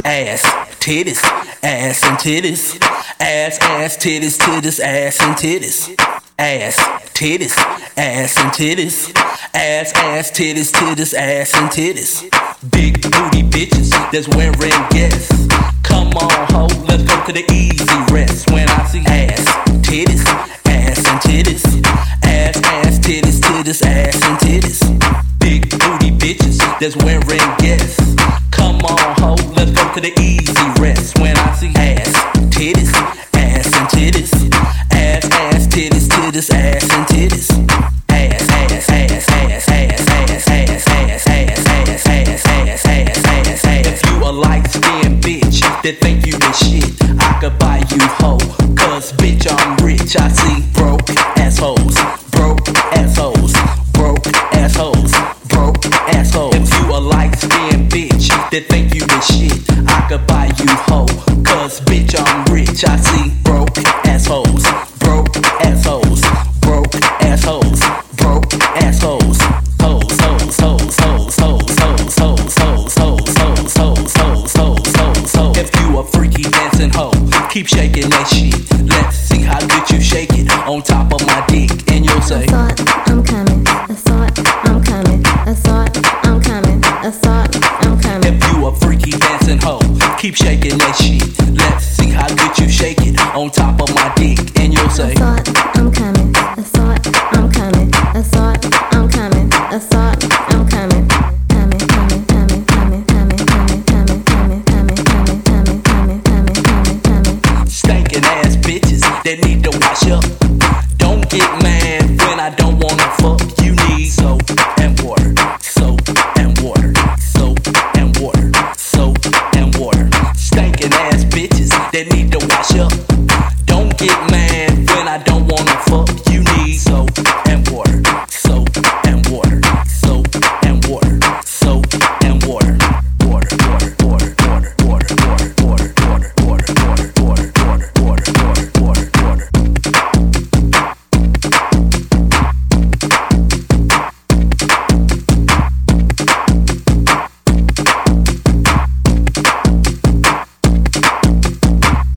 Ass, titties, ass and titties. Ass, titties, titties, ass and titties. Ass, titties, ass and titties. Ass, titties, titties, ass and titties. Big booty bitches that's wearing guests. Come on, ho, let's go to the easy rest. When I see ass, titties, ass and titties. Ass, titties, titties, ass and titties. Big booty bitches that's wearing guests. Come on, ho, let's go to the easy rest. When I see ass, titties, ass and titties. Ass, titties, titties, ass and titties. Ass, ass, ass, ass, ass, ass, ass, ass, ass, ass, ass, ass, ass, ass. If you a light-skinned bitch that think you the shit, I could buy you hoe. Cause bitch, I'm rich. I see broke assholes, broke assholes, broke assholes, broke assholes. If you a light-skinned bitch that think you the shit, I could buy you hoe. Cause bitch, I'm rich. I see broke assholes, broke assholes, broke assholes, broke assholes. Hoes, hoes, hoes, hoes, hoes, hoes, hoes, hoes, hoes, hoes, hoes, hoes, hoes, hoes, hoes. If you a freaky dancing hoe, keep shaking that shit. Let's see how good you shake it on top of my dick, and you'll say, I thought I'm coming, I thought I'm coming, I thought I'm coming, I thought I'm coming. If you a freaky dancing hoe, keep shaking that shit. Let's see how good you shake it on top of my dick, and you'll say, I thought I'm coming, I thought I'm coming, I thought I'm coming, I thought I'm coming. Coming, coming, coming, coming, coming, coming, coming, coming, coming, coming, coming, coming, coming, coming, coming. stinking ass bitches that need to wash up. Don't get mad when I don't wanna fuck. You need soap and water, soap and water, soap and water, soap and water. Stinking ass bitches that need to wash up.